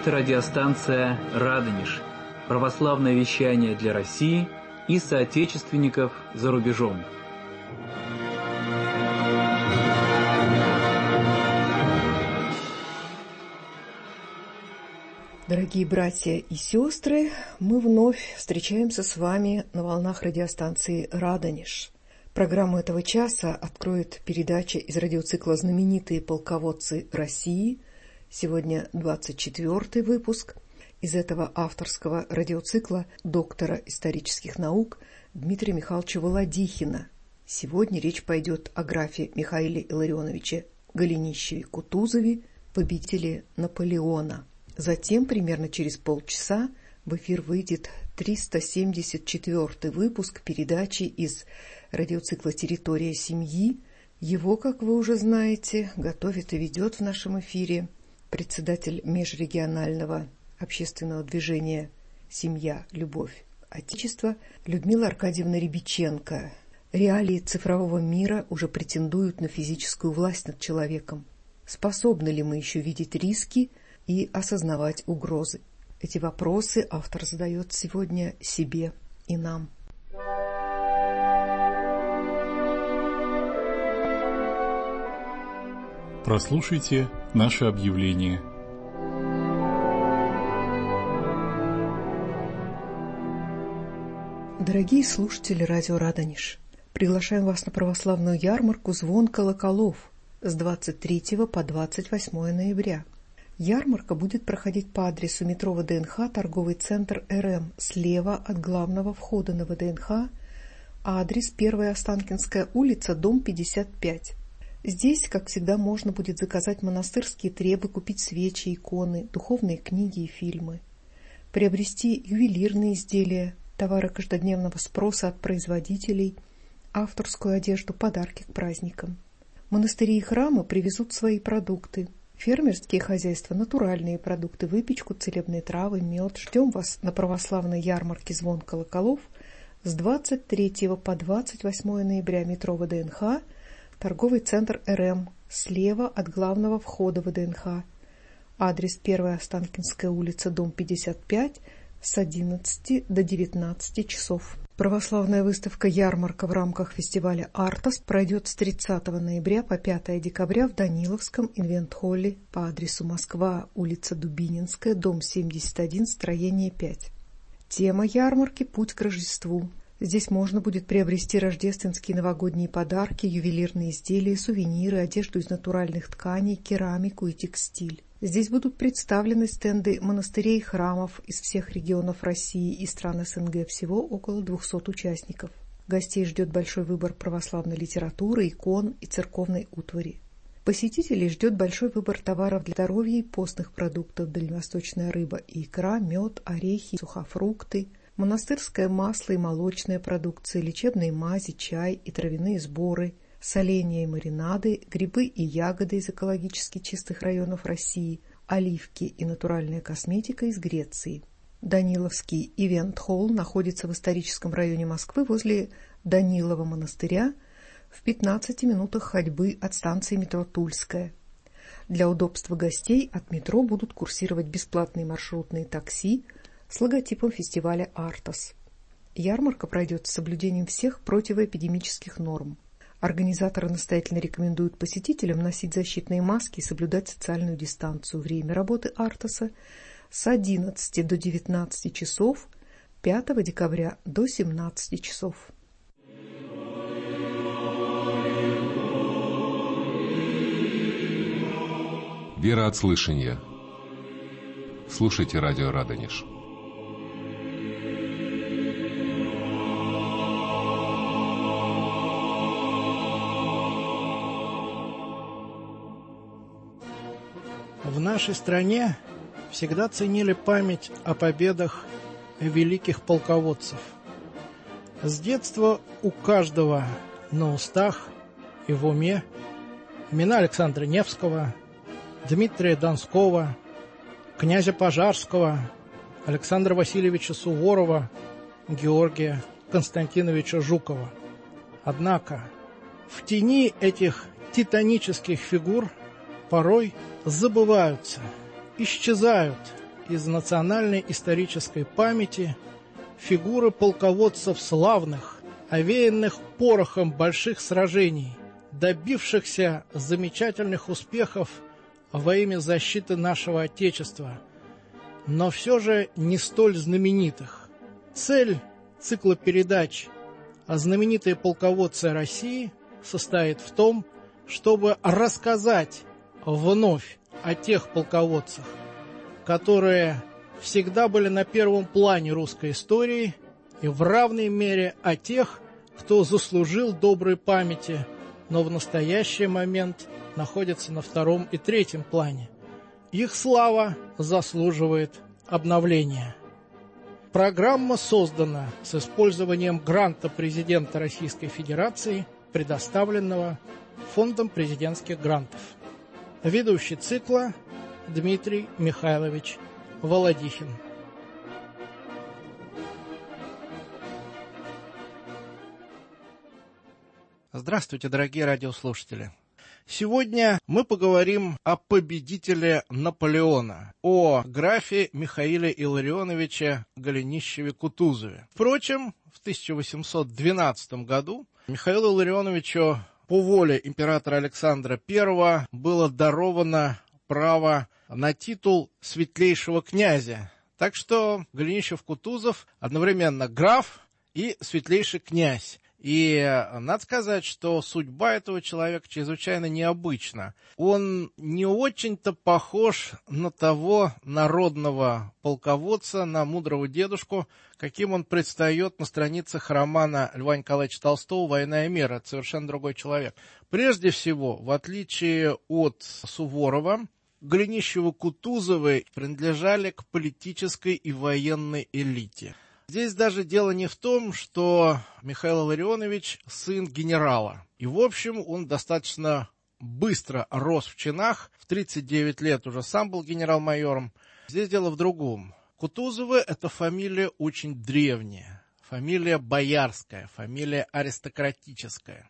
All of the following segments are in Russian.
Это радиостанция «Радонеж», православное вещание для России и соотечественников за рубежом. Дорогие братья и сестры, мы вновь встречаемся с вами на волнах радиостанции «Радонеж». Программу этого часа откроет передача из радиоцикла «Знаменитые полководцы России». Сегодня 24-й выпуск из этого авторского радиоцикла доктора исторических наук Дмитрия Михайловича Володихина. Сегодня речь пойдет о графе Михаиле Илларионовиче Голенищеве-Кутузове, победителе Наполеона. Затем, примерно через полчаса, в эфир выйдет 374-й выпуск передачи из радиоцикла «Территория семьи». Его, как вы уже знаете, готовит и ведет в нашем эфире председатель межрегионального общественного движения «Семья, любовь, отечество» Людмила Аркадьевна Рябиченко. Реалии цифрового мира уже претендуют на физическую власть над человеком. Способны ли мы еще видеть риски и осознавать угрозы? Эти вопросы автор задает сегодня себе и нам. Прослушайте наше объявление. Дорогие слушатели радио «Радонеж», приглашаем вас на православную ярмарку «Звон колоколов» с 23 по 28 ноября. Ярмарка будет проходить по адресу метро ВДНХ, торговый центр РМ, слева от главного входа на ВДНХ, адрес 1 Останкинская улица, дом 55. Здесь, как всегда, можно будет заказать монастырские требы, купить свечи, иконы, духовные книги и фильмы, приобрести ювелирные изделия, товары каждодневного спроса от производителей, авторскую одежду, подарки к праздникам. Монастыри и храмы привезут свои продукты. Фермерские хозяйства, натуральные продукты, выпечку, целебные травы, мед. Ждем вас на православной ярмарке «Звон колоколов» с 23 по 28 ноября, метро ВДНХ, торговый центр РМ, слева от главного входа ВДНХ. Адрес 1 Останкинская улица, дом 55, с 11 до 19 часов. Православная выставка «Ярмарка» в рамках фестиваля «Артас» пройдет с 30 ноября по 5 декабря в Даниловском инвент-холле по адресу Москва, улица Дубининская, дом 71, строение 5. Тема ярмарки «Путь к Рождеству». Здесь можно будет приобрести рождественские новогодние подарки, ювелирные изделия, сувениры, одежду из натуральных тканей, керамику и текстиль. Здесь будут представлены стенды монастырей и храмов из всех регионов России и стран СНГ, всего около 200 участников. Гостей ждет большой выбор православной литературы, икон и церковной утвари. Посетителей ждет большой выбор товаров для здоровья и постных продуктов: дальневосточная рыба и икра, мед, орехи, сухофрукты, монастырское масло и молочная продукция, лечебные мази, чай и травяные сборы, соленья и маринады, грибы и ягоды из экологически чистых районов России, оливки и натуральная косметика из Греции. Даниловский ивент-холл находится в историческом районе Москвы возле Данилова монастыря в 15 минутах ходьбы от станции метро Тульская. Для удобства гостей от метро будут курсировать бесплатные маршрутные такси с логотипом фестиваля «Артас». Ярмарка пройдет с соблюдением всех противоэпидемических норм. Организаторы настоятельно рекомендуют посетителям носить защитные маски и соблюдать социальную дистанцию. Время работы «Артаса» с 11 до 19 часов, 5 декабря до 17 часов. Вера от слышания. Слушайте радио «Радонеж». В нашей стране всегда ценили память о победах великих полководцев. С детства у каждого на устах и в уме имена Александра Невского, Дмитрия Донского, князя Пожарского, Александра Васильевича Суворова, Георгия Константиновича Жукова. Однако в тени этих титанических фигур порой забываются, исчезают из национальной исторической памяти фигуры полководцев славных, овеянных порохом больших сражений, добившихся замечательных успехов во имя защиты нашего Отечества, но все же не столь знаменитых. Цель цикла передач «Знаменитые полководцы России» состоит в том, чтобы рассказать вновь о тех полководцах, которые всегда были на первом плане русской истории, и в равной мере о тех, кто заслужил доброй памяти, но в настоящий момент находится на втором и третьем плане. Их слава заслуживает обновления. Программа создана с использованием гранта президента Российской Федерации, предоставленного Фондом президентских грантов. Ведущий цикла Дмитрий Михайлович Володихин. Здравствуйте, дорогие радиослушатели! Сегодня мы поговорим о победителе Наполеона, о графе Михаиле Илларионовиче Голенищеве-Кутузове. Впрочем, в 1812 году Михаилу Илларионовичу по воле императора Александра I было даровано право на титул светлейшего князя. Так что Голенищев-Кутузов одновременно граф и светлейший князь. И надо сказать, что судьба этого человека чрезвычайно необычна. Он не очень-то похож на того народного полководца, на мудрого дедушку, каким он предстает на страницах романа Льва Николаевича Толстого «Война и мир». Это совершенно другой человек. Прежде всего, в отличие от Суворова, Голенищевы-Кутузовы принадлежали к политической и военной элите. Здесь даже дело не в том, что Михаил Илларионович сын генерала. И, в общем, он достаточно быстро рос в чинах. В 39 лет уже сам был генерал-майором. Здесь дело в другом. Кутузовы – это фамилия очень древняя. Фамилия боярская, фамилия аристократическая.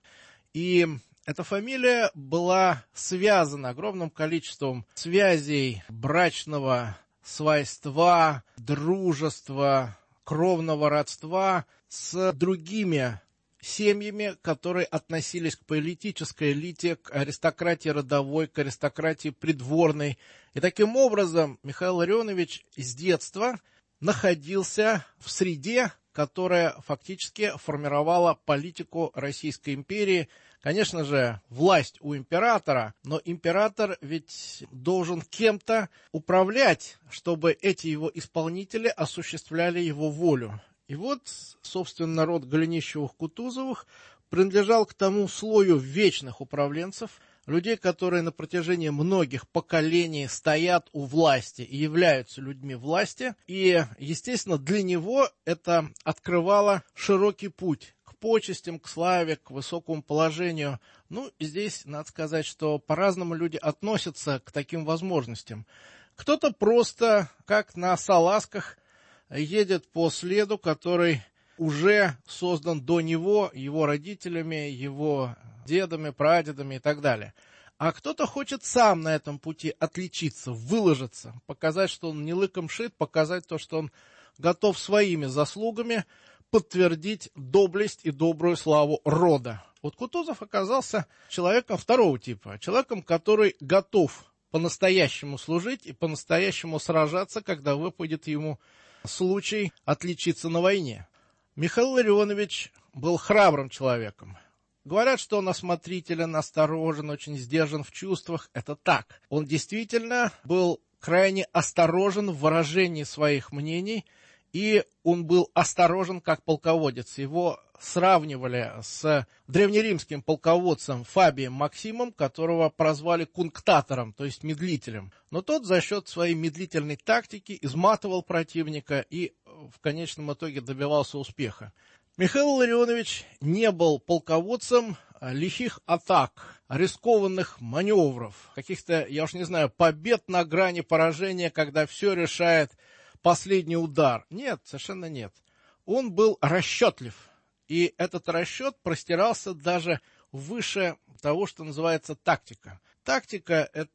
И эта фамилия была связана огромным количеством связей брачного свойства, дружества, кровного родства с другими семьями, которые относились к политической элите, к аристократии родовой, к аристократии придворной. И таким образом Михаил Илларионович с детства находился в среде, которая фактически формировала политику Российской империи. Конечно же, власть у императора, но император ведь должен кем-то управлять, чтобы эти его исполнители осуществляли его волю. И вот, собственно, род Голенищевых-Кутузовых принадлежал к тому слою вечных управленцев, людей, которые на протяжении многих поколений стоят у власти и являются людьми власти. И, естественно, для него это открывало широкий путь к почестям, к славе, к высокому положению. Ну, здесь надо сказать, что по-разному люди относятся к таким возможностям. Кто-то просто, как на салазках, едет по следу, который уже создан до него, его родителями, его дедами, прадедами и так далее. А кто-то хочет сам на этом пути отличиться, выложиться, показать, что он не лыком шит, показать то, что он готов своими заслугами подтвердить доблесть и добрую славу рода. Вот Кутузов оказался человеком второго типа, человеком, который готов по-настоящему служить и по-настоящему сражаться, когда выпадет ему случай отличиться на войне. Михаил Илларионович был храбрым человеком. Говорят, что он осмотрителен, осторожен, очень сдержан в чувствах. Это так. Он действительно был крайне осторожен в выражении своих мнений, и он был осторожен как полководец. Его сравнивали с древнеримским полководцем Фабием Максимом, которого прозвали кунктатором, то есть медлителем. Но тот за счет своей медлительной тактики изматывал противника и в конечном итоге добивался успеха. Михаил Илларионович не был полководцем лихих атак, рискованных маневров, каких-то, я уж не знаю, побед на грани поражения, когда все решает последний удар. Нет, совершенно нет. Он был расчетлив, и этот расчет простирался даже выше того, что называется тактика. Тактика – это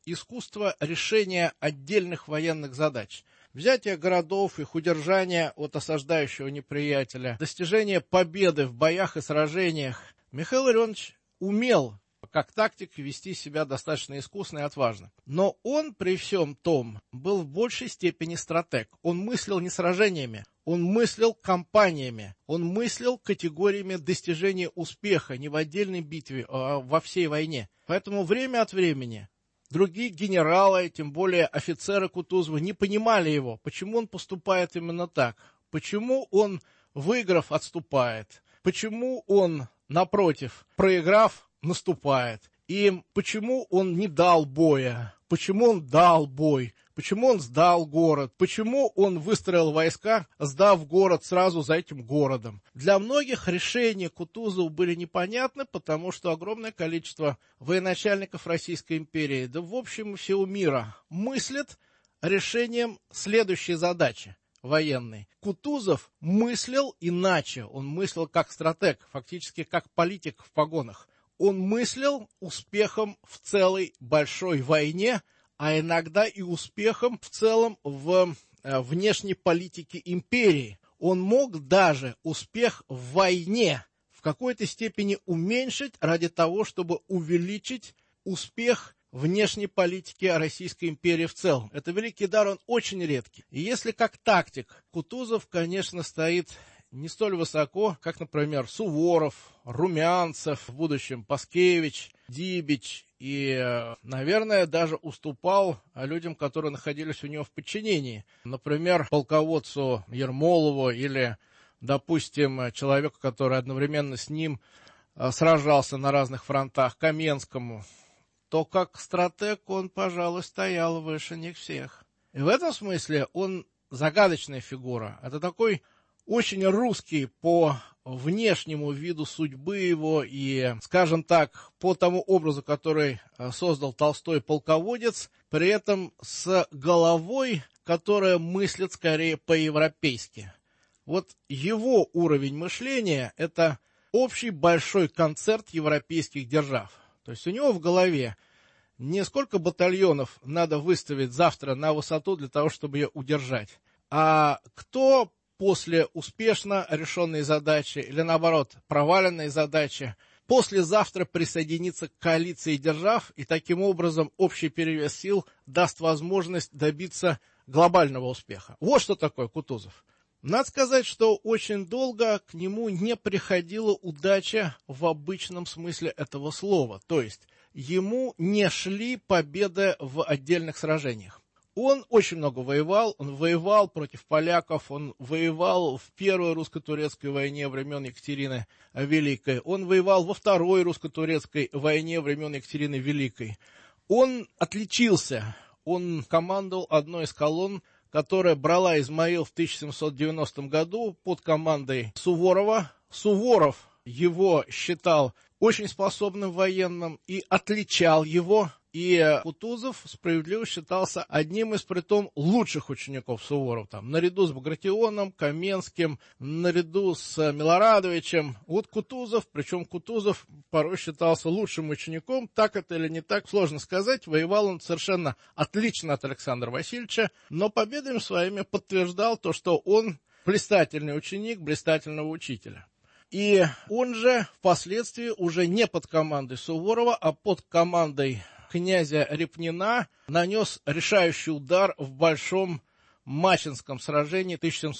искусство решения отдельных военных задач. Взятие городов, их удержание от осаждающего неприятеля, достижение победы в боях и сражениях. Михаил Илларионович умел, как тактик, вести себя достаточно искусно и отважно. Но он при всем том был в большей степени стратег. Он мыслил не сражениями, он мыслил кампаниями, он мыслил категориями достижения успеха не в отдельной битве, а во всей войне. Поэтому время от времени другие генералы, тем более офицеры Кутузова, не понимали его, почему он поступает именно так, почему он, выиграв, отступает, почему он, напротив, проиграв, наступает, и почему он не дал боя, почему он дал бой, почему он сдал город, почему он выстроил войска, сдав город сразу за этим городом. Для многих решения Кутузова были непонятны, потому что огромное количество военачальников Российской империи, да в общем и всего мира, мыслят решением следующей задачи военной. Кутузов мыслил иначе, он мыслил как стратег, фактически как политик в погонах. Он мыслил успехом в целой большой войне, а иногда и успехом в целом в внешней политике империи. Он мог даже успех в войне в какой-то степени уменьшить ради того, чтобы увеличить успех внешней политики Российской империи в целом. Это великий дар, он очень редкий. И если как тактик Кутузов, конечно, стоит не столь высоко, как, например, Суворов, Румянцев, в будущем Паскевич, Дибич и, наверное, даже уступал людям, которые находились у него в подчинении. Например, полководцу Ермолову или, допустим, человеку, который одновременно с ним сражался на разных фронтах, Каменскому, то как стратег он, пожалуй, стоял выше них всех. И в этом смысле он загадочная фигура. Это такой очень русский по внешнему виду судьбы его и, скажем так, по тому образу, который создал Толстой, полководец, при этом с головой, которая мыслит скорее по-европейски. Вот его уровень мышления – это общий большой концерт европейских держав. То есть у него в голове не сколько батальонов надо выставить завтра на высоту для того, чтобы ее удержать, а кто после успешно решенной задачи или, наоборот, проваленной задачи, послезавтра присоединиться к коалиции держав, и таким образом общий перевес сил даст возможность добиться глобального успеха. Вот что такое Кутузов. Надо сказать, что очень долго к нему не приходила удача в обычном смысле этого слова, то есть ему не шли победы в отдельных сражениях. Он очень много воевал, он воевал против поляков, он воевал в Первой русско-турецкой войне времен Екатерины Великой, он воевал во Второй русско-турецкой войне времен Екатерины Великой. Он отличился, он командовал одной из колонн, которая брала Измаил в 1790 году под командой Суворова. Суворов его считал очень способным военным и отличал его. И Кутузов справедливо считался одним из притом лучших учеников Суворова, там, наряду с Багратионом, Каменским, наряду с Милорадовичем. Вот Кутузов, причем Кутузов порой считался лучшим учеником, так это или не так, сложно сказать. Воевал он совершенно отлично от Александра Васильевича, но победами своими подтверждал то, что он блистательный ученик блистательного учителя. И он же впоследствии уже не под командой Суворова, а под командой князя Репнина нанес решающий удар в Большом Мачинском сражении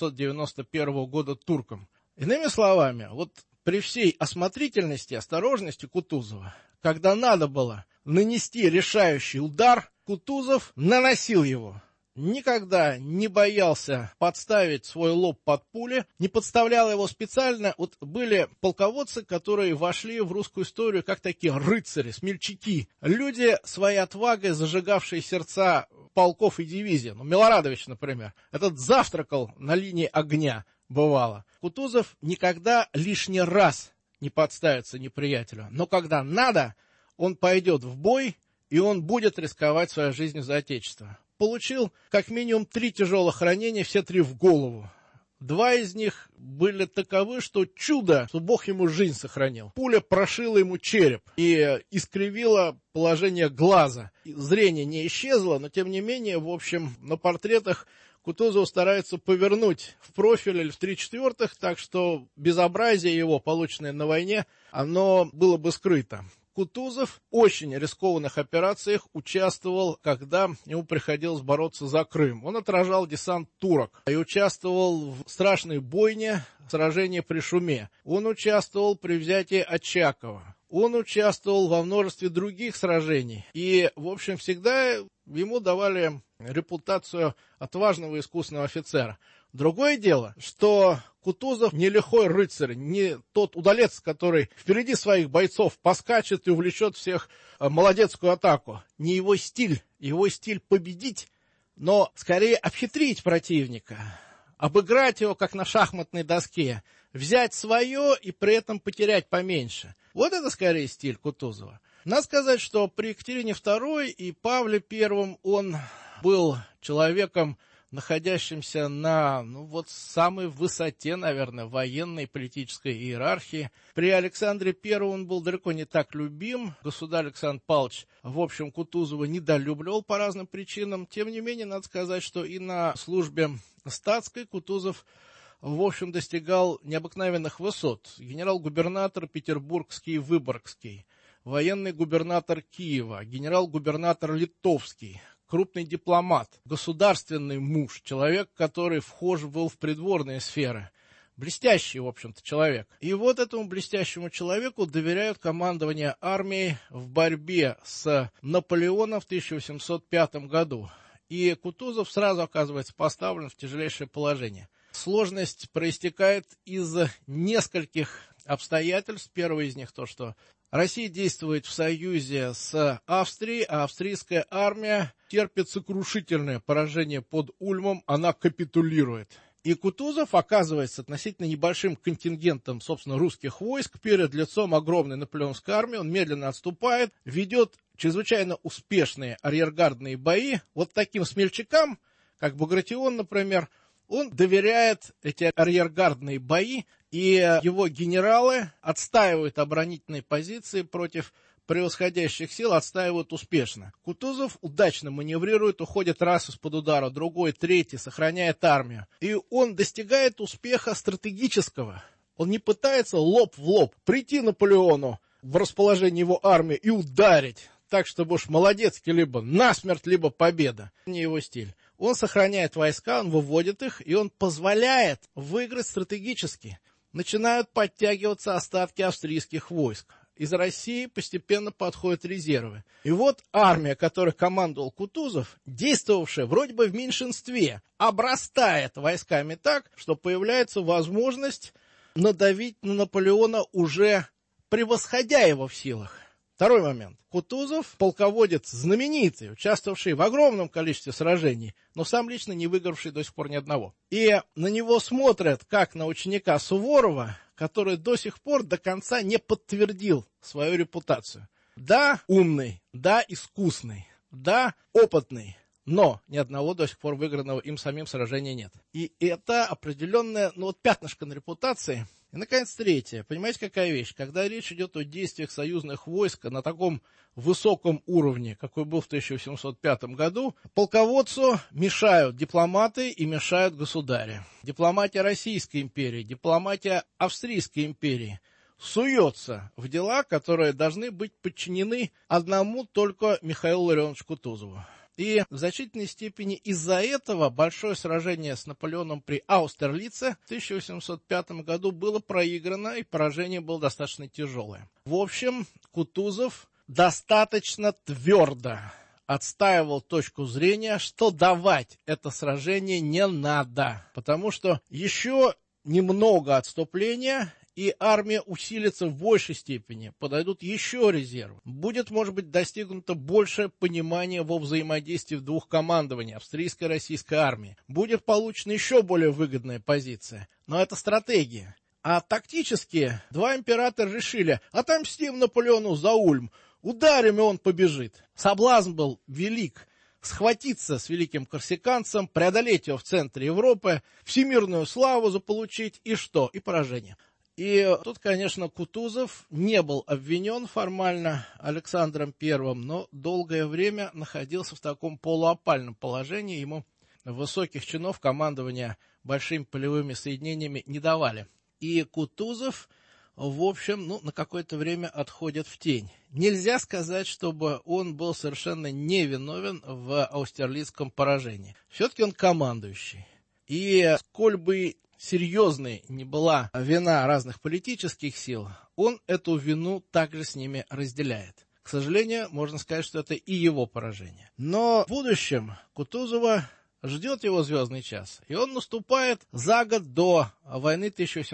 1791 года туркам. Иными словами, вот при всей осмотрительности и осторожности Кутузова, когда надо было нанести решающий удар, Кутузов наносил его. Никогда не боялся подставить свой лоб под пули, не подставлял его специально. Вот были полководцы, которые вошли в русскую историю как такие рыцари, смельчаки, люди своей отвагой, зажигавшие сердца полков и дивизий. Милорадович, например, этот завтракал на линии огня, бывало. Кутузов никогда лишний раз не подставится неприятелю, но когда надо, он пойдет в бой, и он будет рисковать своей жизнью за отечество. Получил как минимум 3 тяжелых ранения, все 3 в голову. Два из них были таковы, что чудо, что Бог ему жизнь сохранил. Пуля прошила ему череп и искривила положение глаза. Зрение не исчезло, но тем не менее, в общем, на портретах Кутузов старается повернуть в профиль или в 3/4, так что безобразие его, полученное на войне, оно было бы скрыто. Кутузов в очень рискованных операциях участвовал, когда ему приходилось бороться за Крым. Он отражал десант турок и участвовал в страшной бойне, сражении при Шуме. Он участвовал при взятии Очакова. Он участвовал во множестве других сражений. И, в общем, всегда ему давали репутацию отважного и искусного офицера. Другое дело, что Кутузов не лихой рыцарь, не тот удалец, который впереди своих бойцов поскачет и увлечет всех в молодецкую атаку. Не его стиль победить, но скорее обхитрить противника, обыграть его, как на шахматной доске, взять свое и при этом потерять поменьше. Вот это скорее стиль Кутузова. Надо сказать, что при Екатерине II и Павле I он был человеком, находящимся на, самой высоте, наверное, военной и политической иерархии. При Александре I он был далеко не так любим. Государь Александр Павлович, в общем, Кутузова недолюбливал по разным причинам. Тем не менее, надо сказать, что и на службе статской Кутузов, в общем, достигал необыкновенных высот. Генерал-губернатор Петербургский и Выборгский, военный губернатор Киева, генерал-губернатор Литовский, крупный дипломат, государственный муж, человек, который вхож был в придворные сферы. Блестящий, в общем-то, человек. И вот этому блестящему человеку доверяют командование армией в борьбе с Наполеоном в 1805 году. И Кутузов сразу оказывается поставлен в тяжелейшее положение. Сложность проистекает из нескольких обстоятельств. Первое из них то, что Россия действует в союзе с Австрией, а австрийская армия терпит сокрушительное поражение под Ульмом, она капитулирует. И Кутузов оказывается относительно небольшим контингентом, собственно, русских войск перед лицом огромной наполеонской армии. Он медленно отступает, ведет чрезвычайно успешные арьергардные бои. Вот таким смельчакам, как Багратион, например, он доверяет эти арьергардные бои, и его генералы отстаивают оборонительные позиции против превосходящих сил, отстаивают успешно. Кутузов удачно маневрирует, уходит раз из-под удара, другой, третий, сохраняет армию. И он достигает успеха стратегического. Он не пытается лоб в лоб прийти Наполеону в расположение его армии и ударить так, чтобы уж молодецкий либо насмерть, либо победа. Не его стиль. Он сохраняет войска, он выводит их, и он позволяет выиграть стратегически. Начинают подтягиваться остатки австрийских войск. Из России постепенно подходят резервы. И вот армия, которой командовал Кутузов, действовавшая вроде бы в меньшинстве, обрастает войсками так, что появляется возможность надавить на Наполеона, уже превосходя его в силах. Второй момент. Кутузов, полководец знаменитый, участвовавший в огромном количестве сражений, но сам лично не выигравший до сих пор ни одного. И на него смотрят как на ученика Суворова, который до сих пор до конца не подтвердил свою репутацию. Да, умный, да, искусный, да, опытный, но ни одного до сих пор выигранного им самим сражения нет. И это определенное, пятнышко на репутации. И, наконец, третье. Понимаете, какая вещь? Когда речь идет о действиях союзных войск на таком высоком уровне, какой был в 1805 году, полководцу мешают дипломаты и мешают государи. Дипломатия Российской империи, дипломатия Австрийской империи суется в дела, которые должны быть подчинены одному только Михаилу Ларионовичу Кутузову. И в значительной степени из-за этого большое сражение с Наполеоном при Аустерлице в 1805 году было проиграно, и поражение было достаточно тяжелое. В общем, Кутузов достаточно твердо отстаивал точку зрения, что давать это сражение не надо, потому что еще немного отступления, и армия усилится в большей степени, подойдут еще резервы. Будет, может быть, достигнуто большее понимание во взаимодействии двух командований, австрийской и российской армии. Будет получена еще более выгодная позиция. Но это стратегия. А тактически два императора решили: отомстим Наполеону за Ульм, ударим, и он побежит. Соблазн был велик схватиться с великим корсиканцем, преодолеть его в центре Европы, всемирную славу заполучить, и что? И поражение. И тут, конечно, Кутузов не был обвинен формально Александром I, но долгое время находился в таком полуопальном положении. Ему высоких чинов командования большими полевыми соединениями не давали. И Кутузов, в общем, на какое-то время отходит в тень. Нельзя сказать, чтобы он был совершенно невиновен в Аустерлицком поражении. Все-таки он командующий. И сколь бы серьезной не была вина разных политических сил, он эту вину также с ними разделяет. К сожалению, можно сказать, что это и его поражение. Но в будущем Кутузова ждет его звездный час, и он наступает за год до войны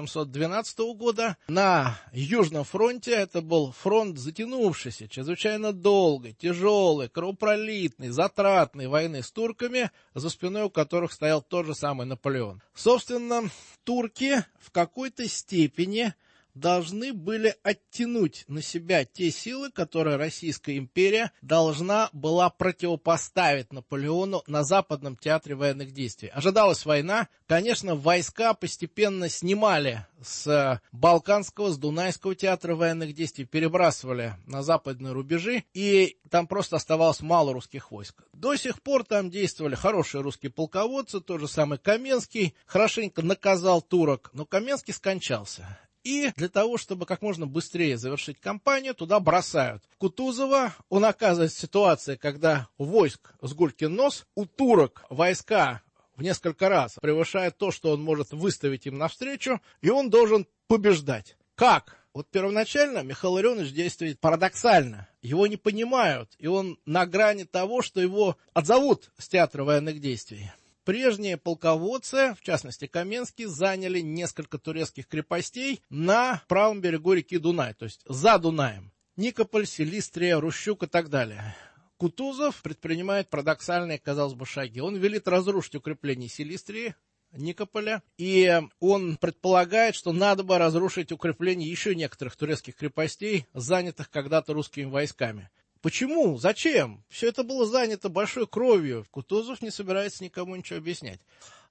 1712 года на Южном фронте. Это был фронт затянувшийся, чрезвычайно долгой, тяжелой, кровопролитной, затратной войны с турками, за спиной у которых стоял тот же самый Наполеон. Собственно, турки в какой-то степени должны были оттянуть на себя те силы, которые Российская империя должна была противопоставить Наполеону на Западном театре военных действий. Ожидалась война. Конечно, войска постепенно снимали с Балканского, с Дунайского театра военных действий, перебрасывали на западные рубежи, и там просто оставалось мало русских войск. До сих пор там действовали хорошие русские полководцы, тот же самый Каменский, хорошенько наказал турок, но Каменский скончался. И для того, чтобы как можно быстрее завершить кампанию, туда бросают Кутузова. Он оказывается в ситуации, когда у войск с гулькин нос, у турок войска в несколько раз превышают то, что он может выставить им навстречу, и он должен побеждать. Как? Вот первоначально Михаил Ларионович действует парадоксально. Его не понимают, и он на грани того, что его отзовут с театра военных действий. Прежние полководцы, в частности Каменский, заняли несколько турецких крепостей на правом берегу реки Дунай, то есть за Дунаем. Никополь, Силистрия, Рущук и так далее. Кутузов предпринимает парадоксальные, казалось бы, шаги. Он велит разрушить укрепление Силистрии, Никополя, и он предполагает, что надо бы разрушить укрепление еще некоторых турецких крепостей, занятых когда-то русскими войсками. Почему? Зачем? Все это было занято большой кровью. Кутузов не собирается никому ничего объяснять.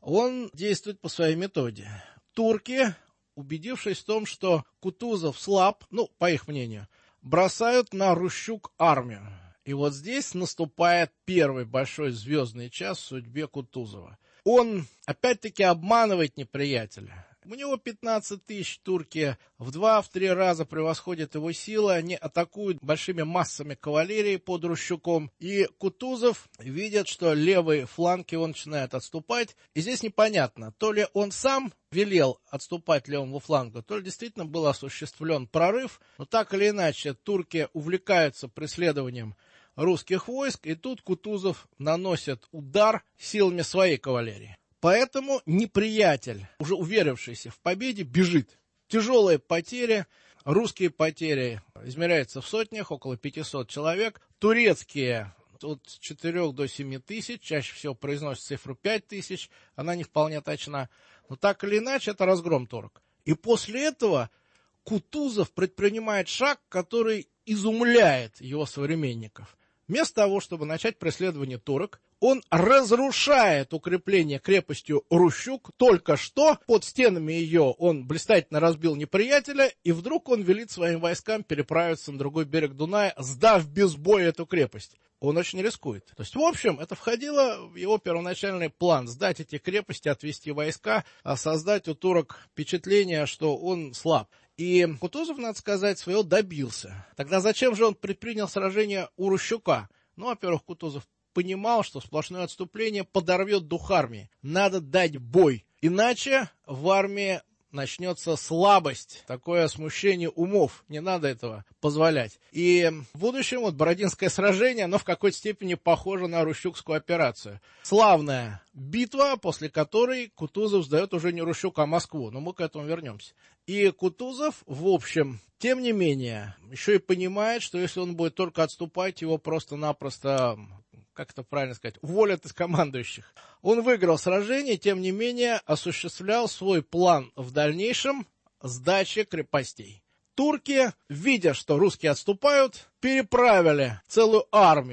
Он действует по своей методе. Турки, убедившись в том, что Кутузов слаб, по их мнению, бросают на Рущук армию. И вот здесь наступает первый большой звездный час в судьбе Кутузова. Он, опять-таки, обманывает неприятеля. У него 15 тысяч, турки в 2-3 раза превосходят его силы, они атакуют большими массами кавалерии под Рущуком, и Кутузов видит, что левый фланг его начинает отступать, и здесь непонятно, то ли он сам велел отступать левому флангу, то ли действительно был осуществлен прорыв, но так или иначе турки увлекаются преследованием русских войск, и тут Кутузов наносит удар силами своей кавалерии. Поэтому неприятель, уже уверившийся в победе, бежит. Тяжелые потери, русские потери измеряются в сотнях, около 500 человек. Турецкие от 4 до 7 тысяч, чаще всего произносят цифру 5 тысяч, она не вполне точна. Но так или иначе, это разгром турок. И после этого Кутузов предпринимает шаг, который изумляет его современников. Вместо того, чтобы начать преследование турок, он разрушает укрепление крепостью Рущук. Только что под стенами ее он блистательно разбил неприятеля, и вдруг он велит своим войскам переправиться на другой берег Дуная, сдав без боя эту крепость. Он очень рискует. То есть, в общем, это входило в его первоначальный план: сдать эти крепости, отвести войска, создать у турок впечатление, что он слаб. И Кутузов, надо сказать, своего добился. Тогда зачем же он предпринял сражение у Рущука? Во-первых, Кутузов понимал, что сплошное отступление подорвет дух армии. Надо дать бой. Иначе в армии начнется слабость, такое смущение умов. Не надо этого позволять. И в будущем Бородинское сражение, оно в какой-то степени похоже на Рущукскую операцию. Славная битва, после которой Кутузов сдает уже не Рущук, а Москву. Но мы к этому вернемся. И Кутузов, в общем, тем не менее, еще и понимает, что если он будет только отступать, его просто-напросто, как это правильно сказать, уволят из командующих. Он выиграл сражение, тем не менее осуществлял свой план в дальнейшем сдачи крепостей. Турки, видя, что русские отступают, переправили целую армию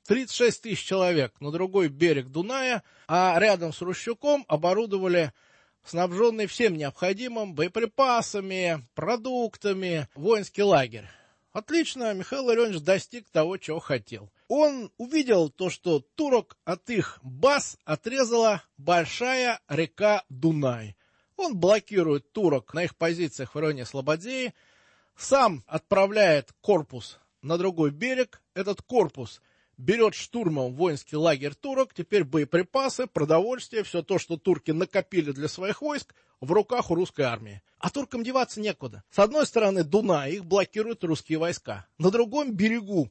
36 тысяч человек на другой берег Дуная, а рядом с Рущуком оборудовали снабженный всем необходимым боеприпасами, продуктами воинский лагерь. Отлично, Михаил Ларионович достиг того, чего хотел. Он увидел то, что турок от их баз отрезала большая река Дунай. Он блокирует турок на их позициях в районе Слободеи, сам отправляет корпус на другой берег, этот корпус берет штурмом воинский лагерь турок, теперь боеприпасы, продовольствие, все то, что турки накопили для своих войск, в руках у русской армии. А туркам деваться некуда. С одной стороны Дунай, их блокируют русские войска. На другом берегу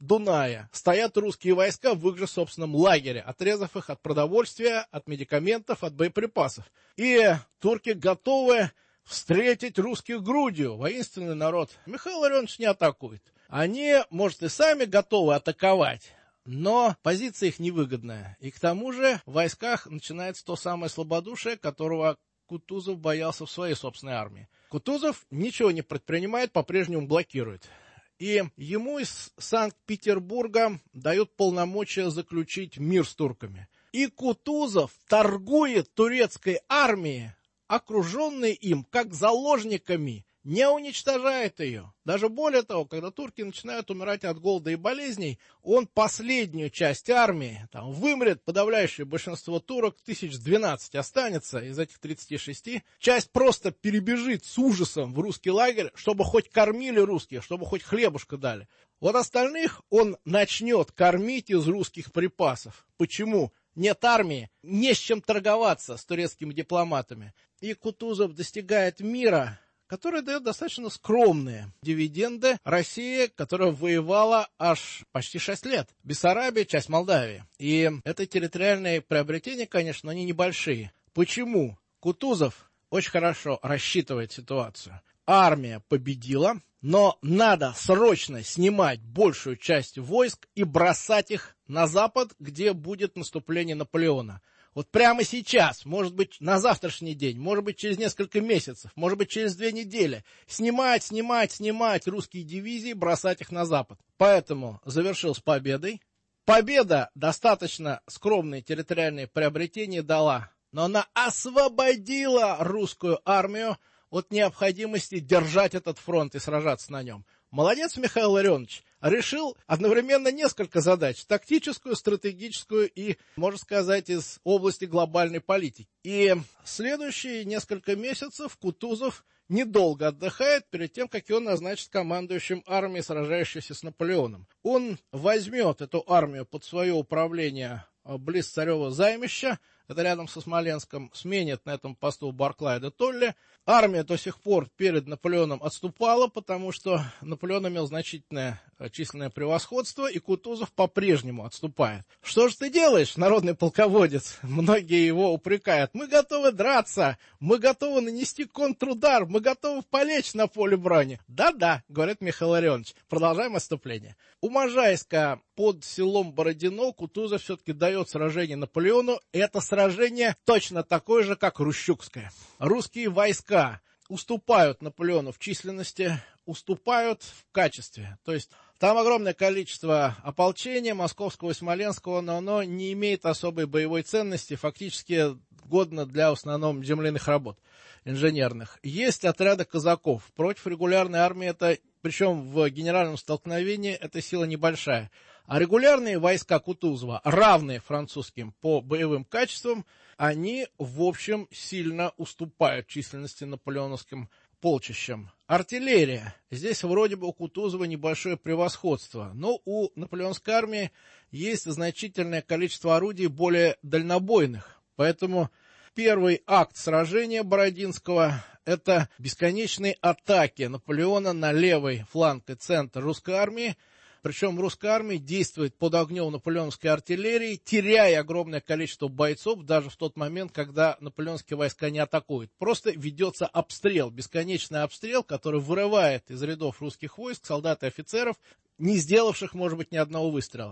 Дуная стоят русские войска в их же собственном лагере, отрезав их от продовольствия, от медикаментов, от боеприпасов. И турки готовы встретить русских грудью. Воинственный народ. Михаил Ларионович не атакует. Они, может, и сами готовы атаковать, но позиция их невыгодная. И к тому же в войсках начинается то самое слабодушие, которого Кутузов боялся в своей собственной армии. Кутузов ничего не предпринимает, по-прежнему блокирует. И ему из Санкт-Петербурга дают полномочия заключить мир с турками. И Кутузов торгует турецкой армией, окруженной им как заложниками, не уничтожает ее. Даже более того, когда турки начинают умирать от голода и болезней, он последнюю часть армии, там вымрет подавляющее большинство турок, 1012 останется из этих 36, часть просто перебежит с ужасом в русский лагерь, чтобы хоть кормили русских, чтобы хоть хлебушка дали. Вот остальных он начнет кормить из русских припасов. Почему? Нет армии, не с чем торговаться с турецкими дипломатами. И Кутузов достигает мира, который дает достаточно скромные дивиденды России, которая воевала аж почти 6 лет. Бессарабия, часть Молдавии. И это территориальные приобретения, конечно, они небольшие. Почему? Кутузов очень хорошо рассчитывает ситуацию. Армия победила, но надо срочно снимать большую часть войск и бросать их на запад, где будет наступление Наполеона. Вот прямо сейчас, может быть, на завтрашний день, может быть, через несколько месяцев, может быть, через 2 недели. Снимать русские дивизии, бросать их на запад. Поэтому завершил с победой. Победа достаточно скромные территориальные приобретения дала, но она освободила русскую армию от необходимости держать этот фронт и сражаться на нем. Молодец Михаил Ларионович. Решил одновременно несколько задач. Тактическую, стратегическую и, можно сказать, из области глобальной политики. И следующие несколько месяцев Кутузов недолго отдыхает перед тем, как его назначат командующим армией, сражающейся с Наполеоном. Он возьмет эту армию под свое управление близ Царева Займища, это рядом со Смоленском, сменит на этом посту Барклая де Толли. Армия до сих пор перед Наполеоном отступала, потому что Наполеон имел значительное численное превосходство, и Кутузов по-прежнему отступает. Что же ты делаешь, народный полководец? Многие его упрекают. Мы готовы драться, мы готовы нанести контрудар, мы готовы полечь на поле брани. Да-да, говорит Михаил Ларионович, продолжаем отступление. У Можайска под селом Бородино Кутузов все-таки дает сражение Наполеону. Это сражение точно такое же, как Рущукское. Русские войска уступают Наполеону в численности, уступают в качестве. То есть там огромное количество ополчения московского и смоленского, но оно не имеет особой боевой ценности, фактически годно для в основном земляных работ, инженерных. Есть отряды казаков. Против регулярной армии это, причем в генеральном столкновении, эта сила небольшая. А регулярные войска Кутузова, равные французским по боевым качествам, они, в общем, сильно уступают численности наполеоновским полчищам. Артиллерия. Здесь вроде бы у Кутузова небольшое превосходство, но у наполеонской армии есть значительное количество орудий более дальнобойных. Поэтому первый акт сражения Бородинского – это бесконечные атаки Наполеона на левый фланг и центр русской армии. Причем русская армия действует под огнем наполеоновской артиллерии, теряя огромное количество бойцов даже в тот момент, когда наполеоновские войска не атакуют. Просто ведется обстрел, бесконечный обстрел, который вырывает из рядов русских войск солдат и офицеров, не сделавших, может быть, ни одного выстрела.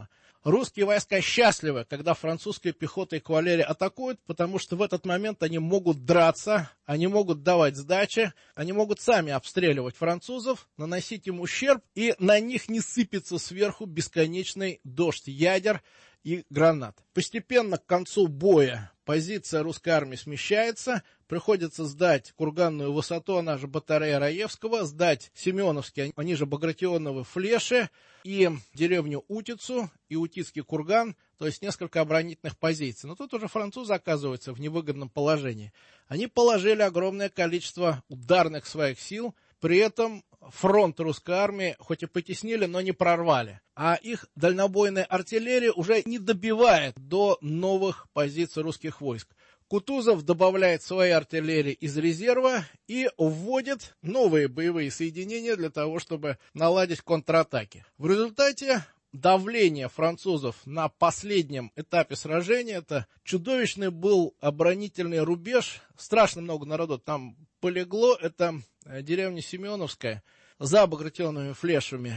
русские войска счастливы, когда французская пехота и кавалерия атакуют, потому что в этот момент они могут драться, они могут давать сдачи, они могут сами обстреливать французов, наносить им ущерб, и на них не сыпется сверху бесконечный дождь ядер и гранат. Постепенно к концу боя позиция русской армии смещается, приходится сдать Курганную высоту, она же батарея Раевского, сдать Семеновский, они же Багратионовы флеши, и деревню Утицу, и Утицкий курган, то есть несколько оборонительных позиций. Но тут уже французы оказываются в невыгодном положении. Они положили огромное количество ударных своих сил, при этом фронт русской армии хоть и потеснили, но не прорвали. А их дальнобойная артиллерия уже не добивает до новых позиций русских войск. Кутузов добавляет своей артиллерии из резерва и вводит новые боевые соединения для того, чтобы наладить контратаки. В результате давление французов на последнем этапе сражения, это чудовищный был оборонительный рубеж, страшно много народу там полегло, это деревня Семеновская за Багратионовыми флешами.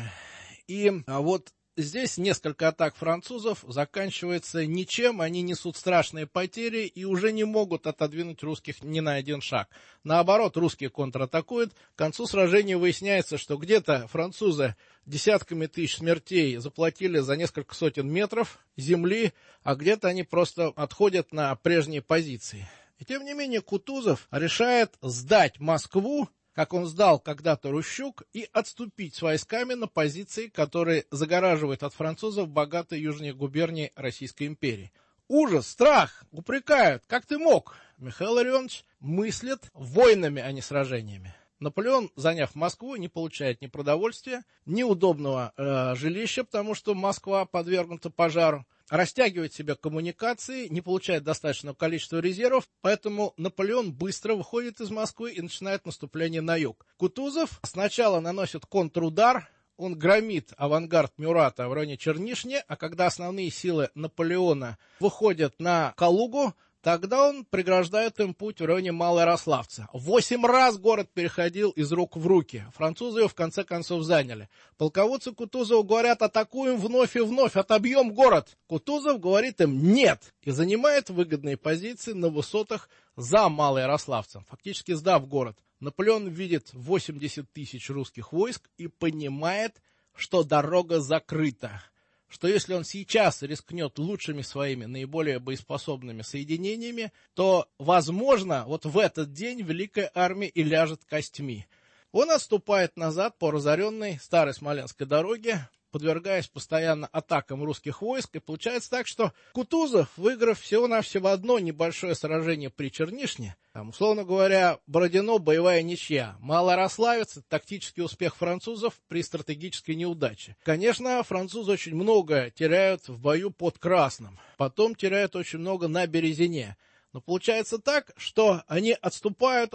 И вот здесь несколько атак французов заканчивается ничем, они несут страшные потери и уже не могут отодвинуть русских ни на один шаг. Наоборот, русские контратакуют. К концу сражения выясняется, что где-то французы десятками тысяч смертей заплатили за несколько сотен метров земли, а где-то они просто отходят на прежние позиции. И тем не менее Кутузов решает сдать Москву, как он сдал когда-то Рущук, и отступить с войсками на позиции, которые загораживают от французов богатые южные губернии Российской империи. Ужас, страх, упрекают. Как ты мог? Михаил Ларионович мыслит войнами, а не сражениями. Наполеон, заняв Москву, не получает ни продовольствия, ни удобного жилища, потому что Москва подвергнута пожару, растягивает себе коммуникации, не получает достаточного количества резервов, поэтому Наполеон быстро выходит из Москвы и начинает наступление на юг. Кутузов сначала наносит контрудар, он громит авангард Мюрата в районе Чернишни, а когда основные силы Наполеона выходят на Калугу, тогда он преграждает им путь в районе Малоярославца. 8 раз город переходил из рук в руки. Французы его в конце концов заняли. Полководцы Кутузова говорят: атакуем вновь и вновь, отобьем город. Кутузов говорит им: нет, и занимает выгодные позиции на высотах за Малоярославцем, фактически сдав город. Наполеон видит 80 тысяч русских войск и понимает, что дорога закрыта, что если он сейчас рискнет лучшими своими, наиболее боеспособными соединениями, то, возможно, вот в этот день Великая Армия и ляжет костьми. Он отступает назад по разоренной старой Смоленской дороге, подвергаясь постоянно атакам русских войск, и получается так, что Кутузов, выиграв всего-навсего одно небольшое сражение при Чернишне, там, условно говоря, Бородино — боевая ничья, Малоярославец — тактический успех французов при стратегической неудаче. Конечно, французы очень много теряют в бою под Красным, потом теряют очень много на Березине. Но получается так, что они отступают,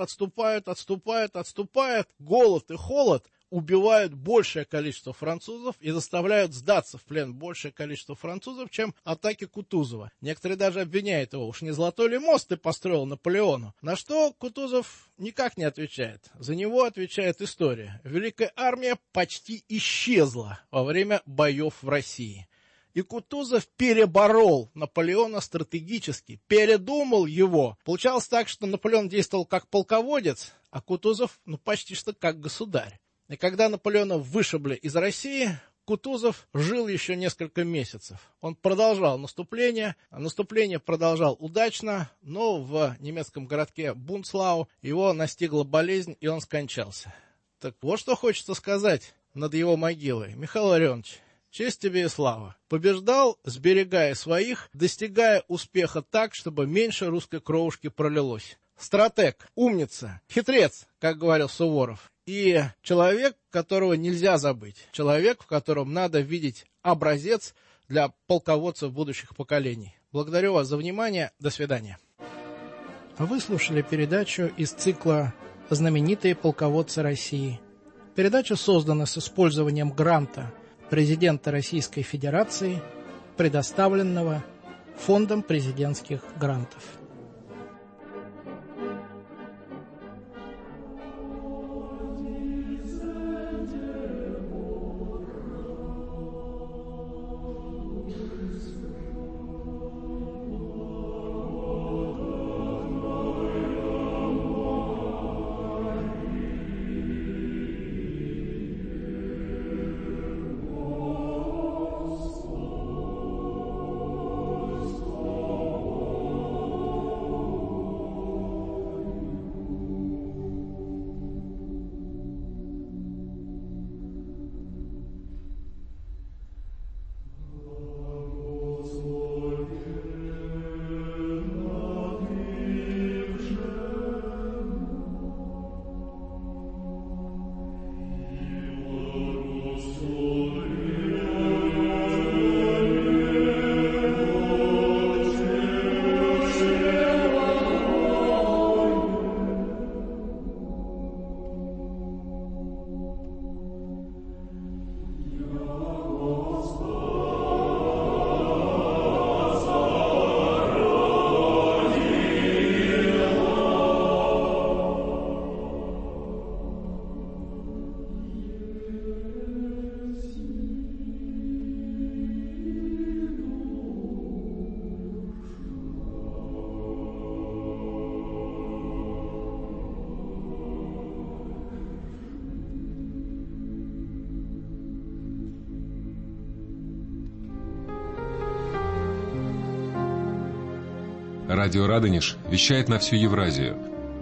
голод и холод убивают большее количество французов и заставляют сдаться в плен большее количество французов, чем атаки Кутузова. Некоторые даже обвиняют его: уж не золотой ли мост ты построил Наполеону? На что Кутузов никак не отвечает. За него отвечает история. Великая армия почти исчезла во время боев в России. И Кутузов переборол Наполеона стратегически, передумал его. Получалось так, что Наполеон действовал как полководец, а Кутузов почти что как государь. И когда Наполеона вышибли из России, Кутузов жил еще несколько месяцев. Он продолжал наступление, наступление продолжал удачно, но в немецком городке Бунцлау его настигла болезнь, и он скончался. Так вот что хочется сказать над его могилой. Михаил Ларионович, честь тебе и слава. Побеждал, сберегая своих, достигая успеха так, чтобы меньше русской кровушки пролилось. Стратег, умница, хитрец, как говорил Суворов. И человек, которого нельзя забыть. Человек, в котором надо видеть образец для полководцев будущих поколений. Благодарю вас за внимание. До свидания. Вы слушали передачу из цикла «Знаменитые полководцы России». Передача создана с использованием гранта президента Российской Федерации, предоставленного Фондом президентских грантов. Радио Радонеж вещает на всю Евразию.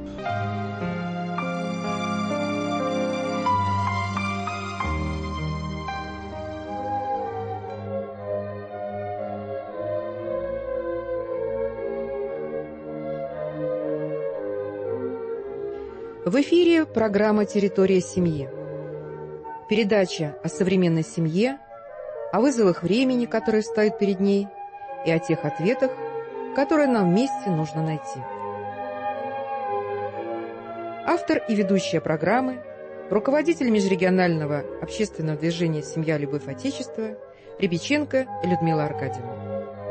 В эфире программа «Территория семьи». Передача о современной семье, о вызовах времени, которые встают перед ней, и о тех ответах, которые нам вместе нужно найти. Автор и ведущая программы, руководитель межрегионального общественного движения «Семья. Любовь. Отечество» Рябиченко Людмила Аркадьевна.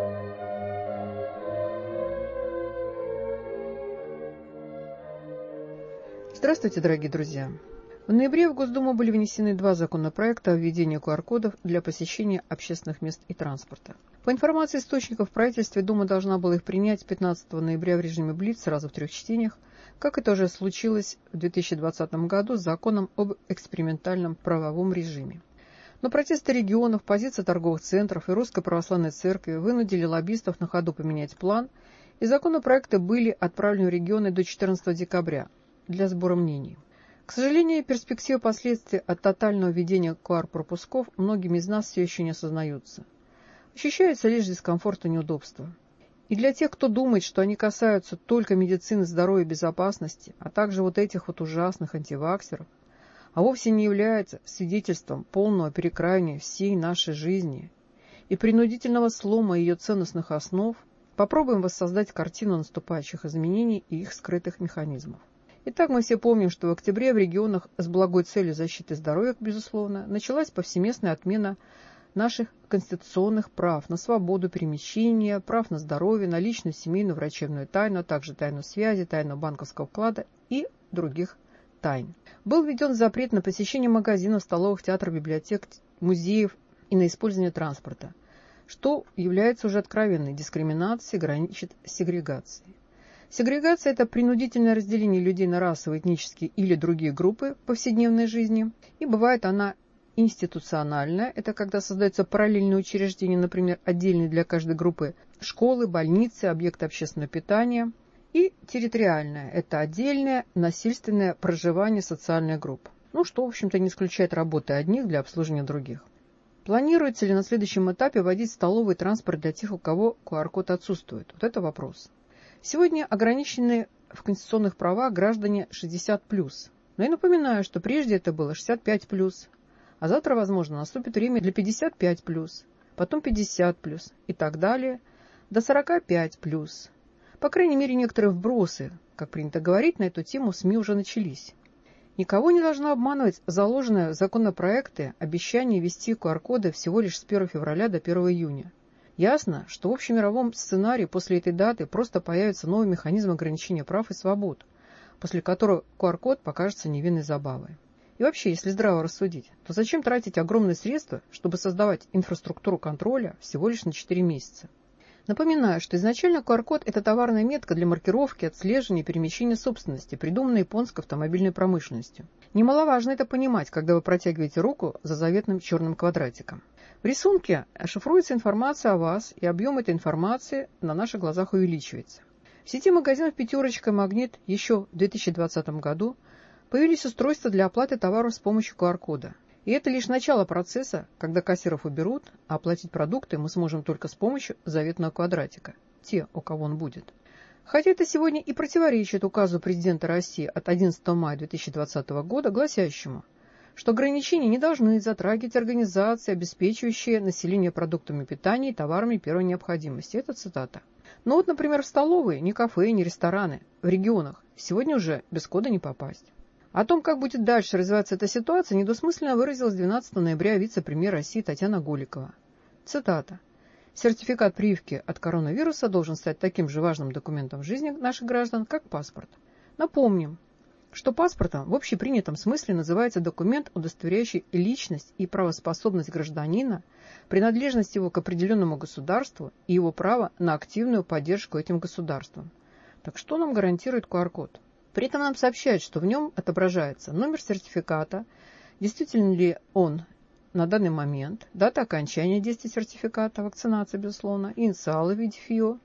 Здравствуйте, дорогие друзья! В ноябре в Госдуму были внесены два законопроекта о введении QR-кодов для посещения общественных мест и транспорта. По информации источников в правительстве, Дума должна была их принять 15 ноября в режиме блиц сразу в 3 чтениях, как это уже случилось в 2020 году с законом об экспериментальном правовом режиме. Но протесты регионов, позиция торговых центров и Русской Православной Церкви вынудили лоббистов на ходу поменять план, и законопроекты были отправлены в регионы до 14 декабря для сбора мнений. К сожалению, перспективы последствий от тотального введения QR-пропусков многими из нас все еще не осознаются. Ощущается лишь дискомфорт и неудобство. И для тех, кто думает, что они касаются только медицины, здоровья и безопасности, а также вот этих вот ужасных антиваксеров, а вовсе не является свидетельством полного перекраивания всей нашей жизни и принудительного слома ее ценностных основ, попробуем воссоздать картину наступающих изменений и их скрытых механизмов. Итак, мы все помним, что в октябре в регионах с благой целью защиты здоровья, безусловно, началась повсеместная отмена наших конституционных прав на свободу перемещения, прав на здоровье, на личную, семейную, врачебную тайну, а также тайну связи, тайну банковского вклада и других тайн. Был введен запрет на посещение магазинов, столовых, театров, библиотек, музеев и на использование транспорта, что является уже откровенной дискриминацией, граничит с сегрегацией. Сегрегация – это принудительное разделение людей на расовые, этнические или другие группы в повседневной жизни. И бывает она институциональная. Это когда создаются параллельные учреждения, например, отдельные для каждой группы школы, больницы, объекты общественного питания. И территориальная – это отдельное насильственное проживание социальных групп. Что, в общем-то, не исключает работы одних для обслуживания других. Планируется ли на следующем этапе вводить столовый транспорт для тех, у кого QR-код отсутствует? Вот это вопрос. Сегодня ограничены в конституционных правах граждане 60+. Но я напоминаю, что прежде это было 65+, а завтра, возможно, наступит время для 55+, потом 50+, и так далее, до 45+. По крайней мере, некоторые вбросы, как принято говорить, на эту тему в СМИ уже начались. Никого не должно обманывать заложенное в законопроекты обещание ввести QR-коды всего лишь с 1 февраля до 1 июня. Ясно, что в общемировом сценарии после этой даты просто появится новый механизм ограничения прав и свобод, после которого QR-код покажется невинной забавой. И вообще, если здраво рассудить, то зачем тратить огромные средства, чтобы создавать инфраструктуру контроля всего лишь на 4 месяца? Напоминаю, что изначально QR-код – это товарная метка для маркировки, отслеживания и перемещения собственности, придуманная японской автомобильной промышленностью. Немаловажно это понимать, когда вы протягиваете руку за заветным черным квадратиком. В рисунке шифруется информация о вас, и объем этой информации на наших глазах увеличивается. В сети магазинов «Пятерочка» и «Магнит» еще в 2020 году появились устройства для оплаты товаров с помощью QR-кода. И это лишь начало процесса, когда кассиров уберут, а оплатить продукты мы сможем только с помощью заветного квадратика. Те, у кого он будет. Хотя это сегодня и противоречит указу президента России от 11 мая 2020 года, гласящему, что ограничения не должны затрагивать организации, обеспечивающие население продуктами питания и товарами первой необходимости. Это цитата. Но вот, например, в столовые, ни кафе, ни рестораны в регионах сегодня уже без кода не попасть. О том, как будет дальше развиваться эта ситуация, недвусмысленно выразилась 12 ноября вице-премьер России Татьяна Голикова. Цитата. «Сертификат прививки от коронавируса должен стать таким же важным документом в жизни наших граждан, как паспорт. Напомним, что паспортом в общепринятом смысле называется документ, удостоверяющий личность и правоспособность гражданина, принадлежность его к определенному государству и его право на активную поддержку этим государством. Так что нам гарантирует QR-код? При этом нам сообщают, что в нем отображается номер сертификата, действительно ли он на данный момент, дата окончания действия сертификата, вакцинации, безусловно, инициалы в виде ФИО,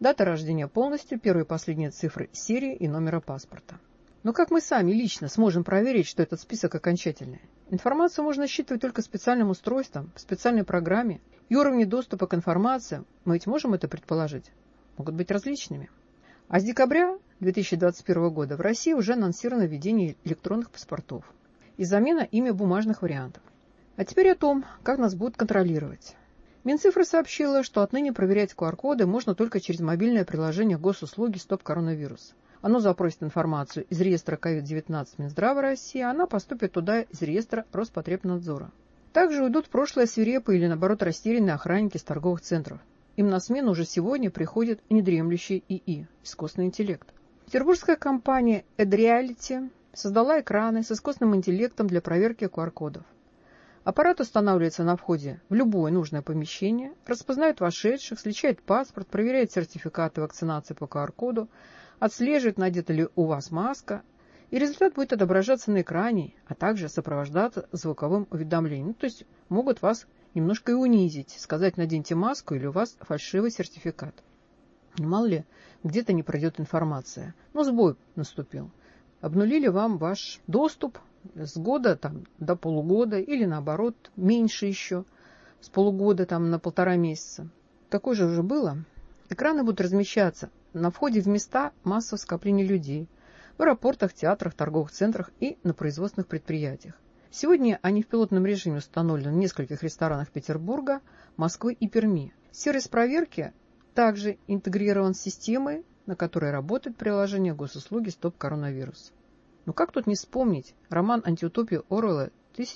Дата рождения полностью, первые и последние цифры серии и номера паспорта. Но как мы сами лично сможем проверить, что этот список окончательный? Информацию можно считывать только специальным устройством, в специальной программе, и уровни доступа к информации, мы ведь можем это предположить, могут быть различными. А с декабря 2021 года в России уже анонсировано введение электронных паспортов и замена ими бумажных вариантов. А теперь о том, как нас будут контролировать. Минцифры сообщила, что отныне проверять QR-коды можно только через мобильное приложение госуслуги «Стоп коронавирус». Оно запросит информацию из реестра COVID-19 Минздрава России, а она поступит туда из реестра Роспотребнадзора. Также уйдут в прошлое свирепые или, наоборот, растерянные охранники с торговых центров. Им на смену уже сегодня приходит недремлющий ИИ, искусственный интеллект. Петербургская компания AdReality создала экраны с искусственным интеллектом для проверки QR-кодов. Аппарат устанавливается на входе в любое нужное помещение, распознает вошедших, сличает паспорт, проверяет сертификаты вакцинации по QR-коду, отслеживает, надета ли у вас маска, и результат будет отображаться на экране, а также сопровождаться звуковым уведомлением. То есть могут вас немножко и унизить, сказать: наденьте маску или у вас фальшивый сертификат. Мало ли, где-то не пройдет информация. Но сбой наступил. Обнулили вам ваш доступ с года до полугода или наоборот меньше еще, с полугода на 1,5 месяца. Такое же уже было. Экраны будут размещаться на входе в места массового скопления людей, в аэропортах, театрах, торговых центрах и на производственных предприятиях. Сегодня они в пилотном режиме установлены в нескольких ресторанах Петербурга, Москвы и Перми. Сервис проверки также интегрирован с системой, на которой работает приложение госуслуги «Стоп коронавирус». Но как тут не вспомнить роман «Антиутопия» Оруэлла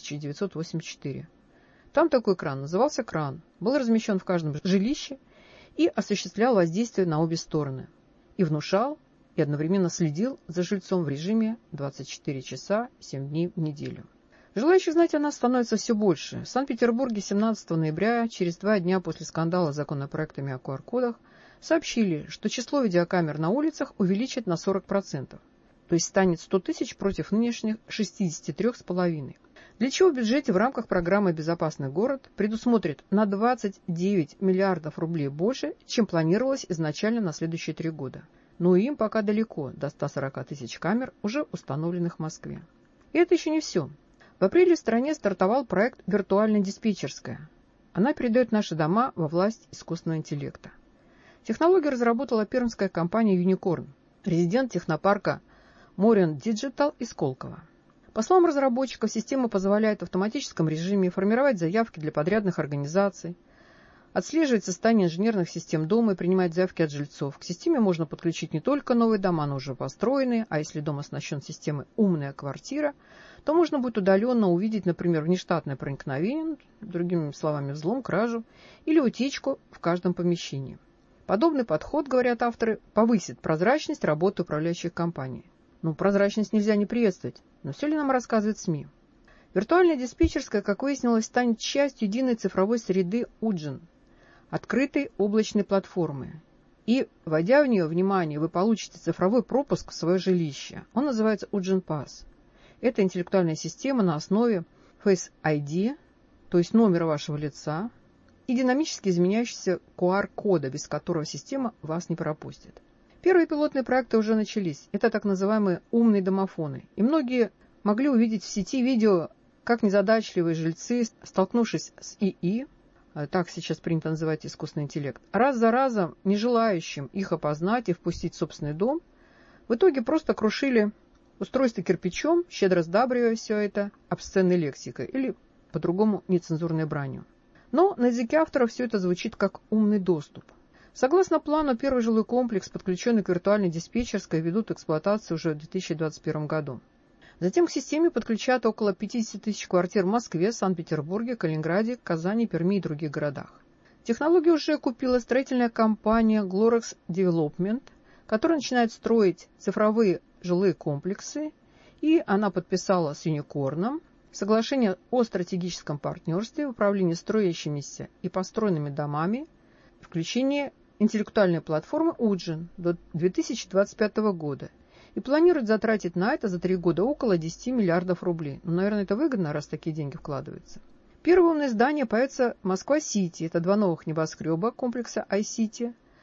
1984. Там такой экран назывался «Кран», был размещен в каждом жилище и осуществлял воздействие на обе стороны. И внушал, и одновременно следил за жильцом в режиме 24 часа 7 дней в неделю. Желающих знать о нас становится все больше. В Санкт-Петербурге 17 ноября, через 2 дня после скандала с законопроектами о QR-кодах, сообщили, что число видеокамер на улицах увеличат на 40%. То есть станет 100 тысяч против нынешних 63,5. Для чего в бюджете в рамках программы «Безопасный город» предусмотрит на 29 миллиардов рублей больше, чем планировалось изначально на следующие 3 года. Но им пока далеко до 140 тысяч камер, уже установленных в Москве. И это еще не все. В апреле в стране стартовал проект «Виртуальная диспетчерская». Она передает наши дома во власть искусственного интеллекта. Технологию разработала пермская компания «Юникорн», резидент технопарка Morion Digital из Сколково. По словам разработчиков, система позволяет в автоматическом режиме формировать заявки для подрядных организаций, отслеживать состояние инженерных систем дома и принимать заявки от жильцов. К системе можно подключить не только новые дома, но уже построенные, а если дом оснащен системой «Умная квартира», то можно будет удаленно увидеть, например, внештатное проникновение, другими словами, взлом, кражу или утечку в каждом помещении. Подобный подход, говорят авторы, повысит прозрачность работы управляющих компаний. Прозрачность нельзя не приветствовать, но все ли нам рассказывает СМИ? Виртуальная диспетчерская, как выяснилось, станет частью единой цифровой среды UDGEN, открытой облачной платформы. И, вводя в нее, внимание, вы получите цифровой пропуск в свое жилище. Он называется UDGEN Pass. Это интеллектуальная система на основе Face ID, то есть номера вашего лица, и динамически изменяющегося QR-кода, без которого система вас не пропустит. Первые пилотные проекты уже начались. Это так называемые умные домофоны. И многие могли увидеть в сети видео, как незадачливые жильцы, столкнувшись с ИИ, так сейчас принято называть искусственный интеллект, раз за разом, не желающим их опознать и впустить в собственный дом, в итоге просто крушили устройство кирпичом, щедро сдабривая все это обсценной лексикой или, по-другому, нецензурной бранью. Но на языке автора все это звучит как умный доступ. Согласно плану, первый жилой комплекс, подключенный к виртуальной диспетчерской, ведут в эксплуатацию уже в 2021 году. Затем к системе подключат около 50 тысяч квартир в Москве, Санкт-Петербурге, Калининграде, Казани, Перми и других городах. Технологию уже купила строительная компания Glorex Development, которая начинает строить цифровые жилые комплексы, и она подписала с Юникорном соглашение о стратегическом партнерстве в управлении строящимися и построенными домами, включение интеллектуальной платформы UDGEN до 2025 года и планирует затратить на это за 3 года около 10 миллиардов рублей. Наверное, это выгодно, раз такие деньги вкладываются. Первое умное здание появится в Москва-Сити. Это 2 новых небоскреба комплекса iCity.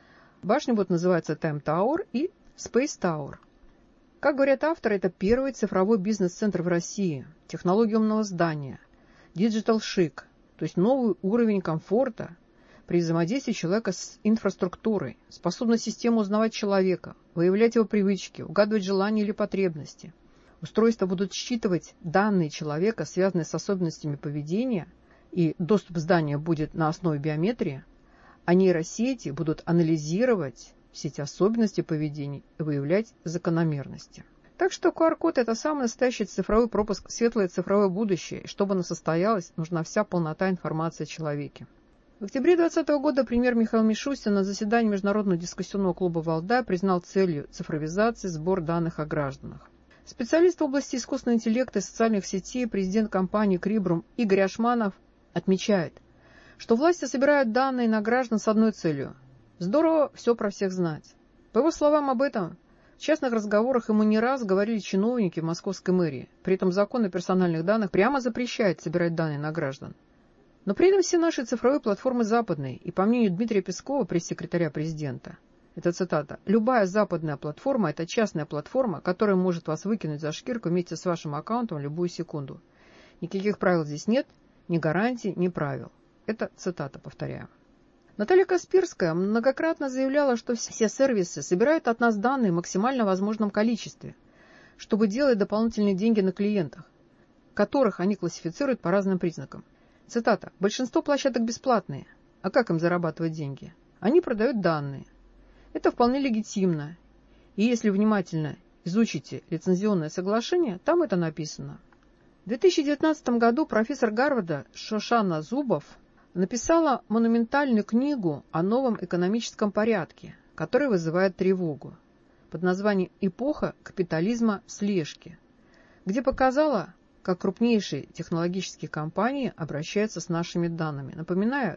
Башня будет называться Time Tower и Space Tower. Как говорят авторы, это первый цифровой бизнес-центр в России, технология умного здания, Digital Chic, то есть новый уровень комфорта при взаимодействии человека с инфраструктурой, способность системы узнавать человека, выявлять его привычки, угадывать желания или потребности. Устройства будут считывать данные человека, связанные с особенностями поведения, и доступ к зданию будет на основе биометрии, а нейросети будут анализировать все эти особенности поведения и выявлять закономерности. Так что QR-код – это самый настоящий цифровой пропуск в светлое цифровое будущее, и чтобы оно состоялось, нужна вся полнота информации о человеке. В октябре 2020 года премьер Михаил Мишустин на заседании Международного дискуссионного клуба «Валдай» признал целью цифровизации сбор данных о гражданах. Специалист в области искусственного интеллекта и социальных сетей, президент компании Крибрум Игорь Ашманов отмечает, что власти собирают данные на граждан с одной целью – здорово все про всех знать. По его словам, об этом в частных разговорах ему не раз говорили чиновники в московской мэрии. При этом закон о персональных данных прямо запрещает собирать данные на граждан. Но при этом все наши цифровые платформы западные, и по мнению Дмитрия Пескова, пресс-секретаря президента, это цитата, «любая западная платформа – это частная платформа, которая может вас выкинуть за шкирку вместе с вашим аккаунтом в любую секунду. Никаких правил здесь нет, ни гарантий, ни правил». Это цитата, повторяю. Наталья Касперская многократно заявляла, что все сервисы собирают от нас данные в максимально возможном количестве, чтобы делать дополнительные деньги на клиентах, которых они классифицируют по разным признакам. Цитата. «Большинство площадок бесплатные. А как им зарабатывать деньги? Они продают данные. Это вполне легитимно. И если внимательно изучите лицензионное соглашение, там это написано». В 2019 году профессор Гарварда Шошана Зубов написала монументальную книгу о новом экономическом порядке, который вызывает тревогу, под названием «Эпоха капитализма слежки», где показала, как крупнейшие технологические компании обращаются с нашими данными. Напоминаю,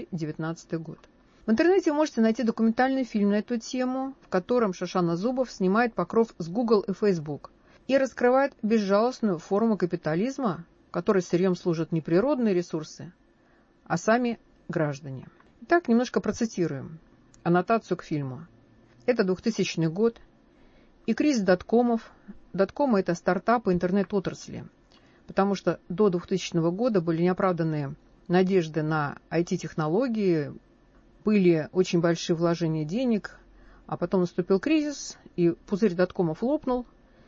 2019 год. В интернете вы можете найти документальный фильм на эту тему, в котором Шошана Зубов снимает покров с Google и Facebook и раскрывает безжалостную форму капитализма, в которой сырьем служат не природные ресурсы, а сами граждане. Итак, немножко процитируем аннотацию к фильму. Это 2000 год и кризис доткомов. Доткомы – это стартапы интернет-отрасли, потому что до 2000 года были неоправданные надежды на IT-технологии, были очень большие вложения денег, а потом наступил кризис, и пузырь доткомов лопнул,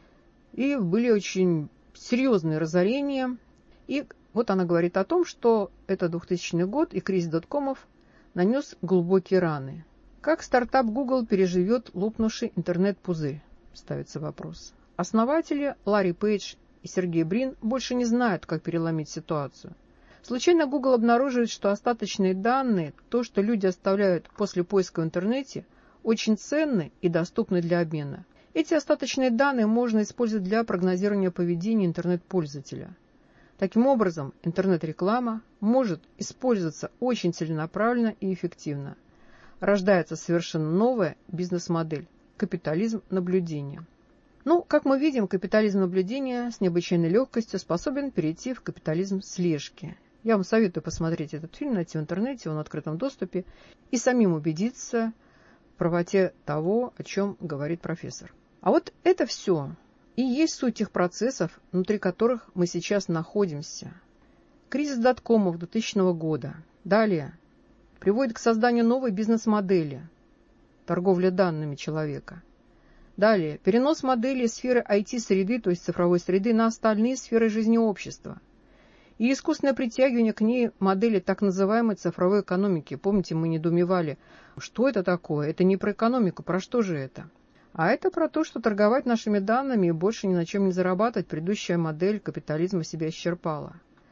и были очень серьезные разорения. И вот она говорит о том, что это 2000 год и кризис доткомов нанес глубокие раны. Как стартап Google переживет лопнувший интернет-пузырь? Ставится вопрос. Основатели Ларри Пейдж и Сергей Брин больше не знают, как переломить ситуацию. Случайно Google обнаруживает, что остаточные данные, то, что люди оставляют после поиска в интернете, очень ценны и доступны для обмена. Эти остаточные данные можно использовать для прогнозирования поведения интернет-пользователя. Таким образом, интернет-реклама может использоваться очень целенаправленно и эффективно. Рождается совершенно новая бизнес-модель – капитализм наблюдения. Ну, как мы видим, капитализм наблюдения с необычайной легкостью способен перейти в капитализм слежки. Я вам советую посмотреть этот фильм, найти в интернете, он в открытом доступе, и самим убедиться в правоте того, о чем говорит профессор. А вот это все и есть суть тех процессов, внутри которых мы сейчас находимся. Кризис доткомов 2000 года. Далее приводит к созданию новой бизнес-модели – торговля данными человека. Далее перенос модели сферы IT-среды, то есть цифровой среды, на остальные сферы жизни общества. И искусственное притягивание к ней модели так называемой цифровой экономики. Помните, мы недоумевали, что это такое? Это не про экономику, про что же это? А это про то, что торговать нашими данными и больше ни на чем не зарабатывать, предыдущая модель капитализма себя исчерпала.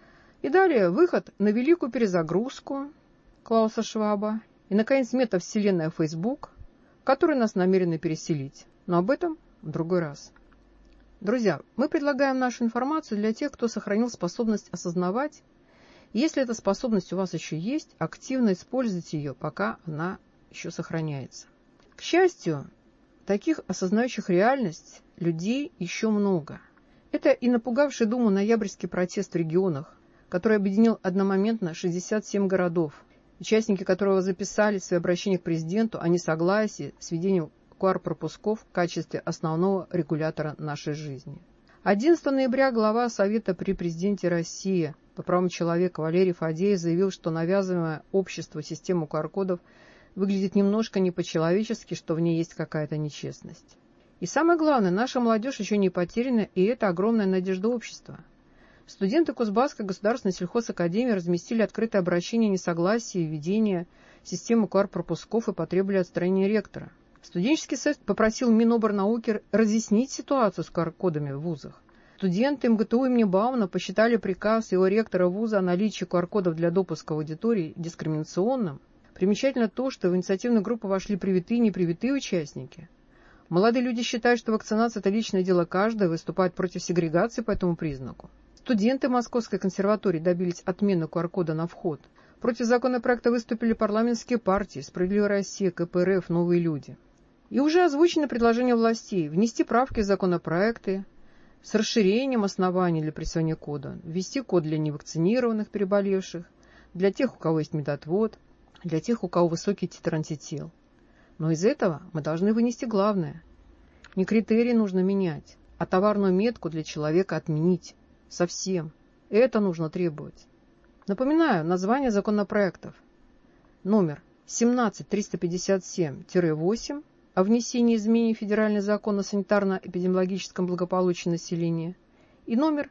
И далее выход на великую перезагрузку Клауса Шваба и, наконец, метавселенная Facebook, в которую нас намерены переселить. Но об этом в другой раз. Друзья, мы предлагаем нашу информацию для тех, кто сохранил способность осознавать. Если эта способность у вас еще есть, активно используйте ее, пока она еще сохраняется. К счастью, таких осознающих реальность людей еще много. Это и напугавший Думу ноябрьский протест в регионах, который объединил одномоментно 67 городов, участники которого записали в свои обращения к президенту о несогласии с введением QR-пропусков в качестве основного регулятора нашей жизни. 11 ноября глава Совета при президенте России по правам человека Валерий Фадеев заявил, что навязываемая обществу систему QR-кодов выглядит немножко не по-человечески, что в ней есть какая-то нечестность. И самое главное, наша молодежь еще не потеряна, и это огромная надежда общества. Студенты Кузбасской государственной сельхозакадемии разместили открытое обращение о несогласии введения системы QR-пропусков и потребовали отстранения ректора. Студенческий совет попросил Миноборнауки разъяснить ситуацию с QR-кодами в вузах. Студенты МГТУ имени Баумана посчитали приказ его ректора вуза о наличии QR-кодов для допуска в аудитории дискриминационным. Примечательно то, что в инициативную группу вошли привитые и непривитые участники. Молодые люди считают, что вакцинация – это личное дело каждого, и выступают против сегрегации по этому признаку. Студенты Московской консерватории добились отмены QR-кода на вход. Против законопроекта выступили парламентские партии «Справедливая Россия», КПРФ, «Новые люди». И уже озвучено предложение властей внести правки в законопроекты с расширением оснований для присвоения кода, ввести код для невакцинированных переболевших, для тех, у кого есть медотвод, для тех, у кого высокий титр антител. Но из этого мы должны вынести главное. Не критерии нужно менять, а товарную метку для человека отменить. Совсем. Это нужно требовать. Напоминаю, название законопроектов. Номер 17357-8 о внесении изменений в Федеральный закон о санитарно-эпидемиологическом благополучии населения и номер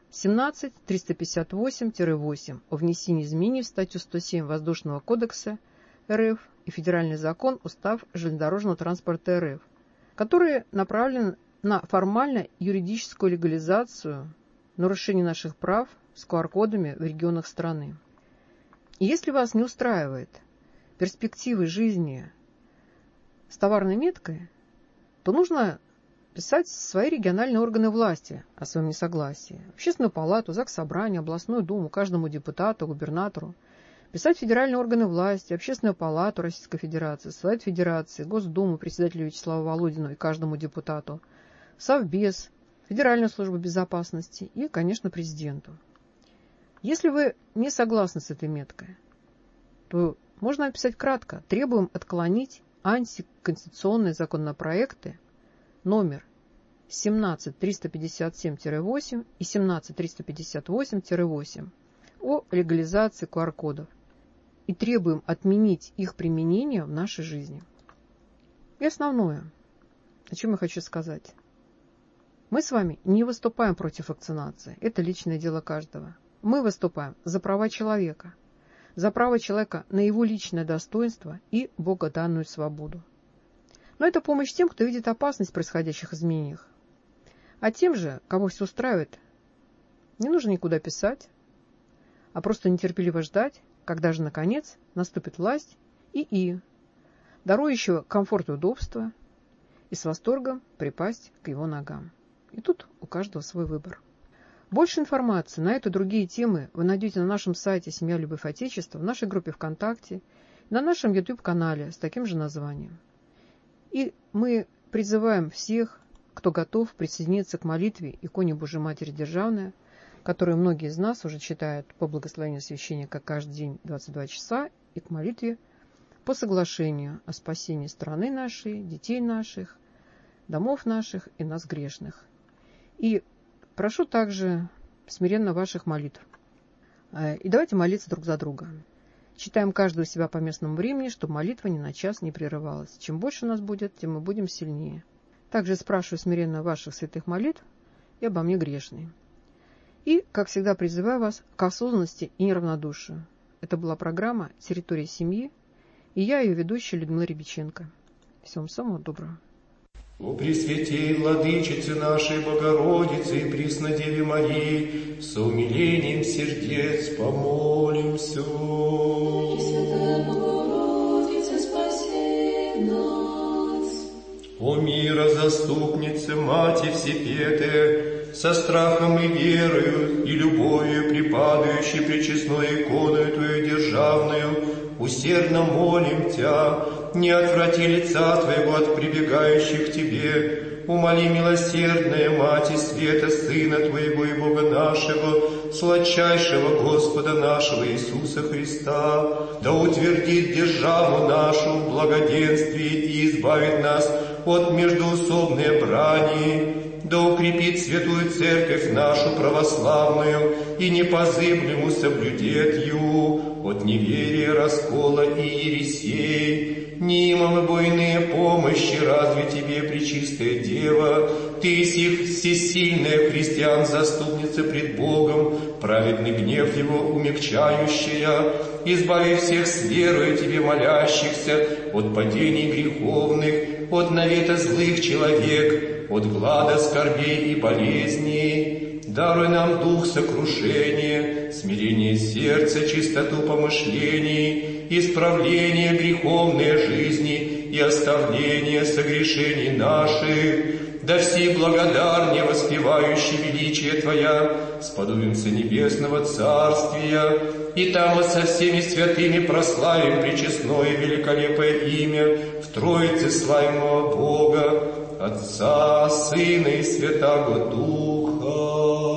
17358-8 о внесении изменений в статью 107 Воздушного кодекса РФ и Федеральный закон Устав железнодорожного транспорта РФ, которые направлены на формально-юридическую легализацию нарушений наших прав с QR-кодами в регионах страны. И если вас не устраивает перспективы жизни с товарной меткой, то нужно писать в свои региональные органы власти о своем несогласии. Общественную палату, Заксобрание, областную думу, каждому депутату, губернатору. Писать в федеральные органы власти, Общественную палату Российской Федерации, Совет Федерации, Госдуму, председателю Вячеславу Володину и каждому депутату, Совбез, Федеральную службу безопасности и, конечно, президенту. Если вы не согласны с этой меткой, то можно написать кратко: требуем отклонить антиконституционные законопроекты номер 17357-8 и 17358-8 о легализации QR-кодов и требуем отменить их применение в нашей жизни. И основное, о чем я хочу сказать. Мы с вами не выступаем против вакцинации. Это личное дело каждого. Мы выступаем за права человека. За право человека на его личное достоинство и богоданную свободу. Но это помощь тем, кто видит опасность в происходящих изменениях. А тем же, кого все устраивает, не нужно никуда писать, а просто нетерпеливо ждать, когда же, наконец, наступит власть ИИ, дарующего комфорт и удобство, и с восторгом припасть к его ногам. И тут у каждого свой выбор. Больше информации на эту и другие темы вы найдете на нашем сайте «Семья. Любовь. Отечество», в нашей группе ВКонтакте, на нашем YouTube-канале с таким же названием. И мы призываем всех, кто готов присоединиться к молитве иконе Божией Матери Державной, которую многие из нас уже читают по благословению священника каждый день 22 часа, и к молитве по соглашению о спасении страны нашей, детей наших, домов наших и нас грешных. И прошу также смиренно ваших молитв. И давайте молиться друг за друга. Читаем каждый у себя по местному времени, чтобы молитва ни на час не прерывалась. Чем больше у нас будет, тем мы будем сильнее. Также спрашиваю смиренно ваших святых молитв и обо мне грешной. И, как всегда, призываю вас к осознанности и неравнодушию. Это была программа «Территория семьи», и я, ее ведущая, Людмила Рябиченко. Всего вам самого доброго. О Пресвятей, Владычице нашей Богородице и Преснодеве Марии, с умилением сердец помолимся. Пресвятая Богородице, спаси нас. О мира заступнице, Мати Всепетая, со страхом и верою и любовью припадающей пречестной иконою Твою державную, усердно молим Тя, не отврати лица Твоего от прибегающих к Тебе, умоли, милосердная Мати Света, Сына Твоего и Бога нашего, сладчайшего Господа нашего Иисуса Христа, да утвердит державу нашу в благоденствии и избавит нас от междоусобной брани, да укрепит святую церковь нашу православную и непозыблему соблюдет ее от неверия, раскола и ересей. Нимом и буйные помощи разве тебе, пречистая Дева, ты сих всесильная христиан заступница пред Богом, праведный гнев его умягчающая, избави всех с верою тебе молящихся от падений греховных, от навета злых человек, от глада, скорбей и болезней. Даруй нам дух сокрушения, смирение сердца, чистоту помышлений, исправление греховной жизни и оставление согрешений наших. Да все благодарнее воспевающие величие Твоя сподобимся небесного царствия, и там со всеми святыми прославим пречестное и великолепное имя в Троице славимого Бога, Отца, Сына и Святаго Духа.